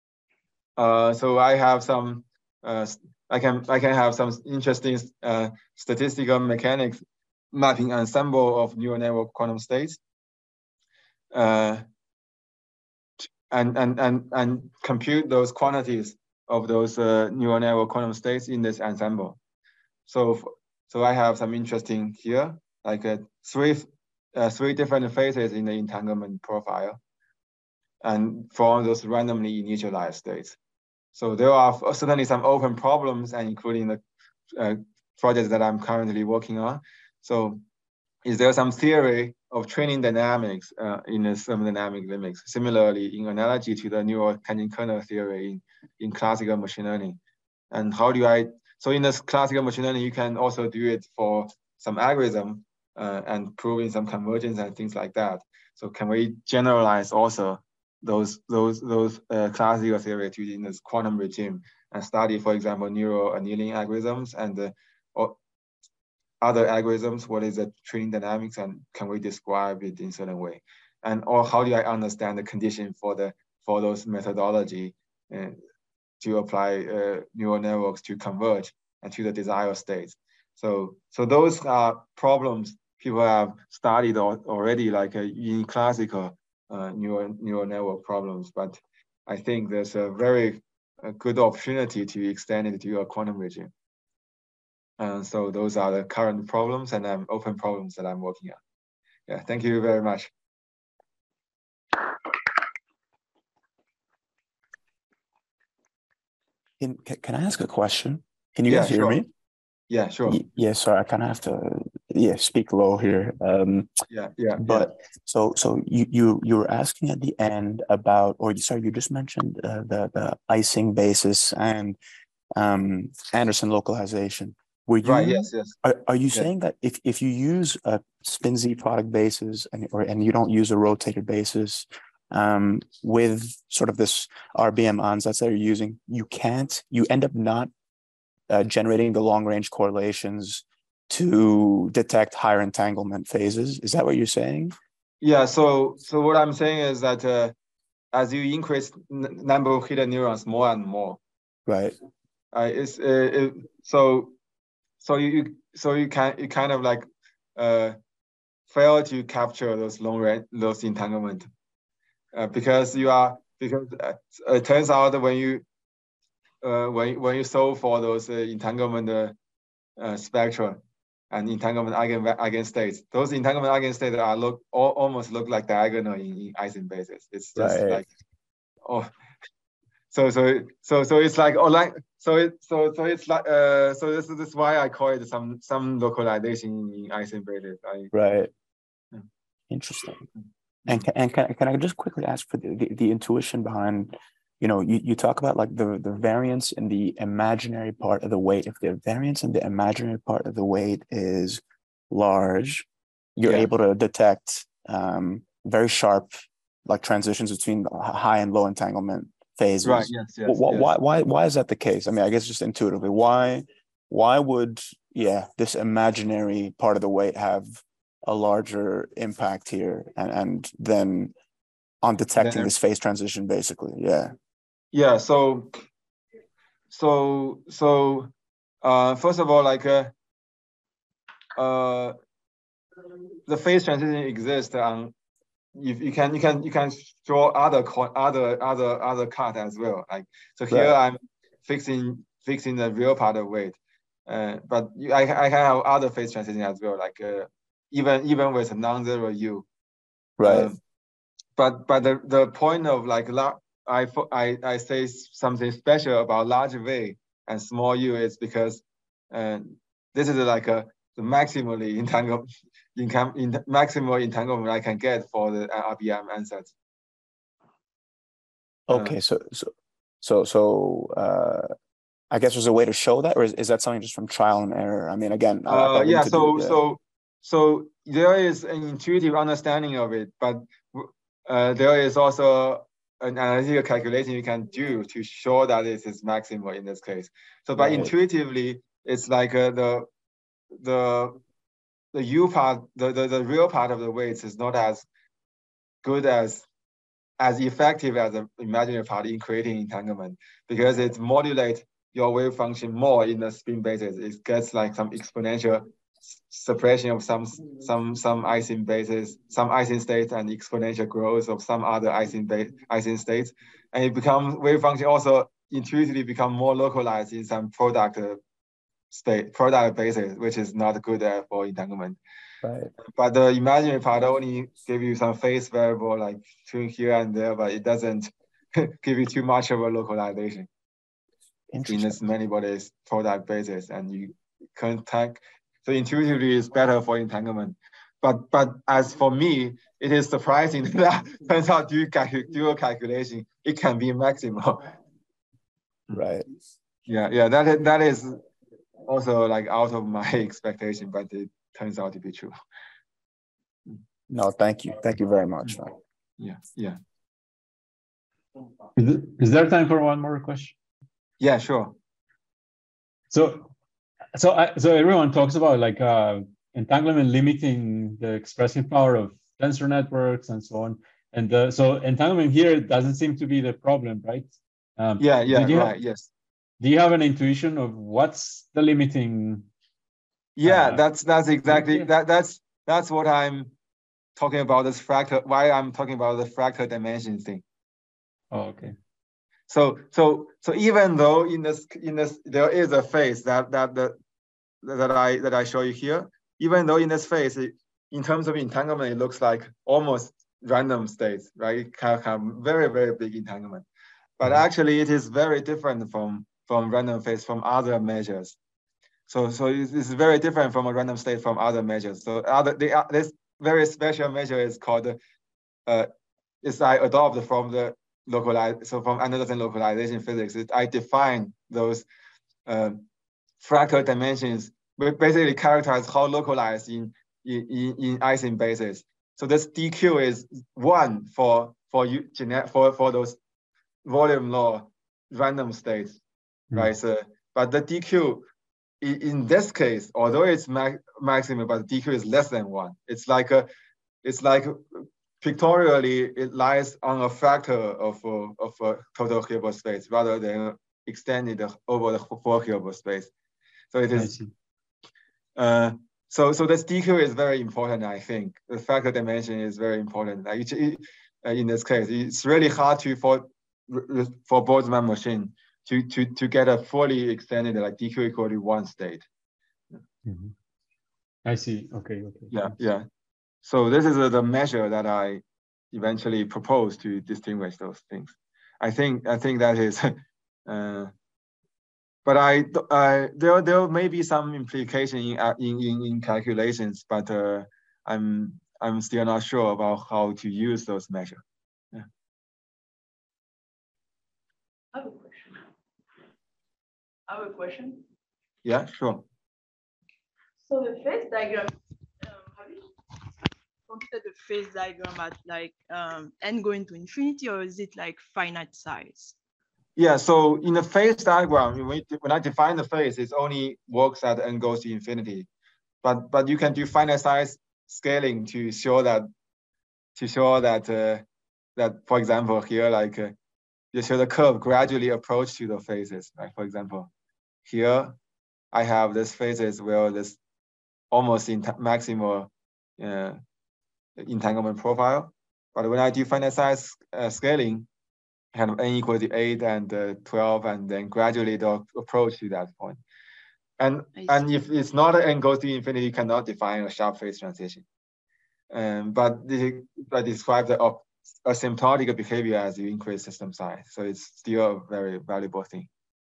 I have some I can have some interesting statistical mechanics mapping ensemble of neural network quantum states, and compute those quantities of those neural network quantum states in this ensemble. So I have some interesting here, like three different phases in the entanglement profile, and for those randomly initialized states. So there are certainly some open problems, and including the projects that I'm currently working on. So is there some theory of training dynamics in the thermodynamic limits, similarly in analogy to the neural tangent kernel theory in classical machine learning? And how do so in this classical machine learning, you can also do it for some algorithm and proving some convergence and things like that. So can we generalize also those classical theories using this quantum regime and study, for example, neural annealing algorithms and or other algorithms? What is the training dynamics, and can we describe it in a certain way? And or how do I understand the condition for those methodology to apply neural networks to converge and to the desired states? So those are problems people have studied already, like in classical neural network problems, but I think there's a very good opportunity to extend it to a quantum regime. And so those are the current problems and open problems that I'm working on. Yeah, thank you very much. Can I ask a question? Can you guys hear me? Yeah, sure. Yeah, sorry, I kind of have to speak low here. But so you were asking at the end about, or sorry, you just mentioned the Ising basis and Anderson localization. Were you right? Yes. Are you saying that if you use a spin Z product basis and you don't use a rotated basis with sort of this RBM ansatz that you're using, you end up not generating the long-range correlations to detect higher entanglement phases? Is that what you're saying? Yeah. So what I'm saying is that as you increase number of hidden neurons more and more, right? So you kind of like fail to capture those those entanglement because it turns out that when you solve for those entanglement spectra and entanglement eigenstates, those entanglement eigenstates almost look like diagonal in Ising basis. It's just like So it's like, or like, so it's like, so this is why I call it some localization in Ising basis. Right. Interesting. And can I just quickly ask for the intuition behind, you talk about like the variance in the imaginary part of the weight. If the variance in the imaginary part of the weight is large, you're able to detect very sharp like transitions between high and low entanglement phases. Right. Yes. Why is that the case? I mean, I guess just intuitively, why would this imaginary part of the weight have a larger impact here and then on detecting this phase transition, basically? Yeah. So first of all, like the phase transition exists on. You can draw other cut as well. Like so here I'm fixing the real part of weight, but I can have other phase transition as well. Like even with non-zero U. Right. But the point of like I say something special about large V and small U is because this is like the maximally entangled maximal entanglement I can get for the RBM ansatz. Okay, so I guess there's a way to show that, or is that something just from trial and error? I mean, again, so there is an intuitive understanding of it, but there is also an analytical calculation you can do to show that this is maximal in this case. So, but intuitively, it's like the U part, the real part of the weights is not as good as effective as the imaginary part in creating entanglement, because it modulates your wave function more in the spin basis. It gets like some exponential suppression of some Ising basis, some Ising states, and exponential growth of some other Ising states, and it becomes wave function also intuitively become more localized in some product basis, which is not good for entanglement. Right. But the imaginary part only give you some phase variable like between here and there, but it doesn't give you too much of a localization in this many bodies product basis, and you can't take. So intuitively, it's better for entanglement. But as for me, it is surprising that turns out dual calculation, it can be maximal. Right. Yeah. That is also like out of my expectation, but it turns out to be true. No, thank you very much. Yeah. Is there time for one more question? Yeah, sure. So everyone talks about like entanglement limiting the expressive power of tensor networks and so on, and so entanglement here doesn't seem to be the problem, right? Yes. Do you have an intuition of what's the limiting? That's exactly that's what I'm talking about, this fractal. Why I'm talking about the fractal dimension thing. Oh, okay. So even though in this there is a phase that I show you here, even though in this phase in terms of entanglement it looks like almost random states, right? It can have very, very big entanglement, but actually it is very different from random phase from other measures. So it's very different from a random state from other measures. So this very special measure is called is I adopt from the from Anderson localization physics. I define those fractal dimensions, basically characterize how localized in Ising basis. So this DQ is 1 for those volume law random states, right? So, but the DQ in this case, although it's maximum, but the DQ is less than 1. It's like pictorially it lies on a factor of a total Hilbert space rather than extended over the full Hilbert space. So it is. So this DQ is very important. I think the factor dimension is very important. In this case, it's really hard for Boltzmann machine to get a fully extended like DQ equal to 1 state. I see. Okay. Yeah. So this is the measure that I eventually propose to distinguish those things. I think that is, but there may be some implication in calculations, but I'm still not sure about how to use those measures. Yeah. I have a question. Yeah, sure. So the phase diagram, have you computed the phase diagram at like n going to infinity, or is it like finite size? Yeah, so in the phase diagram, when I define the phase, it only works at n goes to infinity. But you can do finite size scaling to show that that, for example, here, like you show the curve gradually approach to the phases. Like, for example, here I have this phases where this almost maximal entanglement profile. But when I do finite size scaling, kind of n equal to 8 and 12, and then gradually they'll approach to that point. And if it's not an n goes to infinity, you cannot define a sharp phase transition. But describe the asymptotic behavior as you increase system size. So it's still a very valuable thing.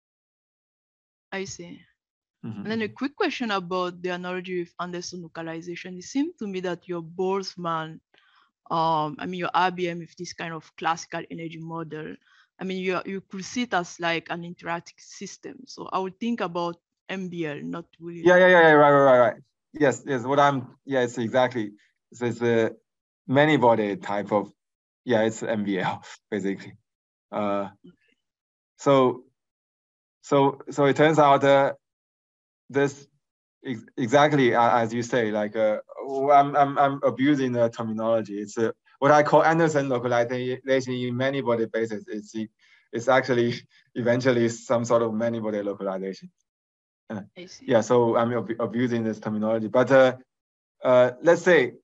I see. And then a quick question about the analogy with Anderson localization. It seemed to me that your Boltzmann, your RBM with this kind of classical energy model, you could see it as like an interactive system. So I would think about MBL, not really. Yeah, right. Yes, it's exactly. So it's a many body type of, it's MBL basically. So it turns out this exactly as you say, like I'm abusing the terminology. It's what I call Anderson localization in many body basis. It's actually eventually some sort of many body localization. Yeah, so I'm abusing this terminology, but let's say,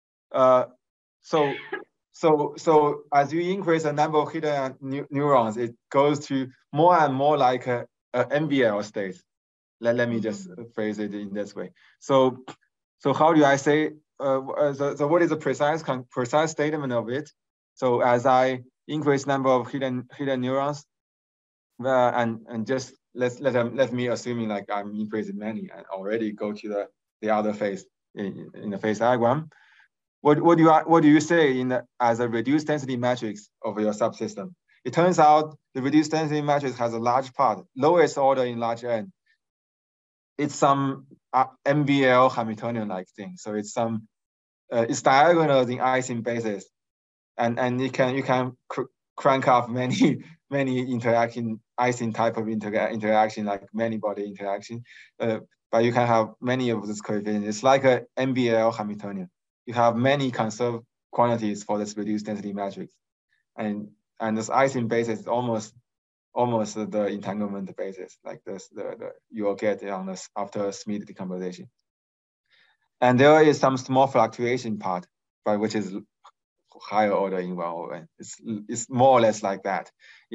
so as you increase the number of hidden neurons, it goes to more and more like a MBL state. Let me just phrase it in this way. So how do I say? So what is the precise statement of it? So as I increase number of hidden neurons, and just let me assuming like I'm increasing many and already go to the other phase in the phase diagram. What do you say as a reduced density matrix of your subsystem? It turns out the reduced density matrix has a large part, lowest order in large N. It's some MBL Hamiltonian-like thing. So it's some it's diagonal in Ising basis, and you can crank off many interaction Ising type of interaction, like many body interaction. But you can have many of these coefficients. It's like a MBL Hamiltonian. You have many conserved quantities for this reduced density matrix, and this Ising basis is almost the entanglement basis, like this you will get on this after Schmidt decomposition. And there is some small fluctuation part, but which is higher order involved. It's more or less like that.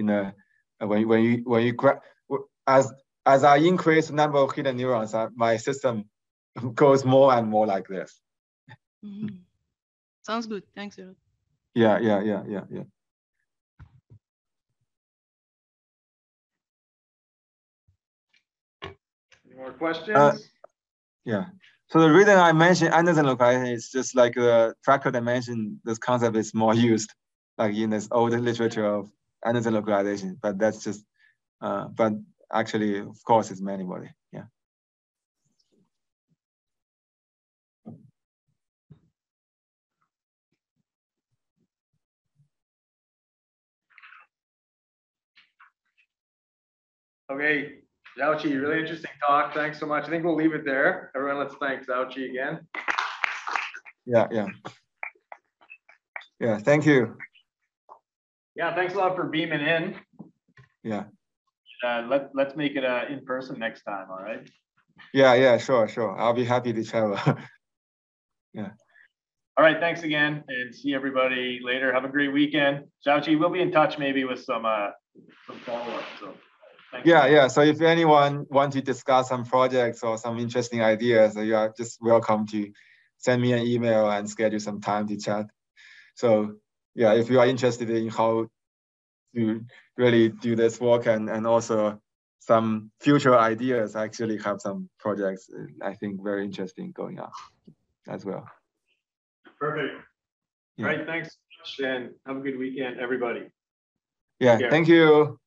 As I increase the number of hidden neurons, my system goes more and more like this. Sounds good. Thanks, Eric. Yeah. Any more questions? Yeah. So the reason I mentioned Anderson localization is just like the fractal dimension. This concept is more used, like in this old literature of Anderson localization. But that's just, but actually, of course, it's many body. Yeah. Okay, Xiaoqi, really interesting talk. Thanks so much. I think we'll leave it there. Everyone, let's thank Xiaoqi again. Yeah, thank you. Yeah, thanks a lot for beaming in. Yeah. Let's make it in person next time, all right? Yeah, sure. I'll be happy to travel. Yeah. All right, thanks again, and see everybody later. Have a great weekend. Xiaoqi, we'll be in touch maybe with some follow-up. So. Yeah. So if anyone wants to discuss some projects or some interesting ideas, you are just welcome to send me an email and schedule some time to chat. So yeah, if you are interested in how to really do this work, and also some future ideas. I actually have some projects I think very interesting going on as well. Perfect. Yeah. All right, thanks so much, and have a good weekend, everybody. Yeah, thank you.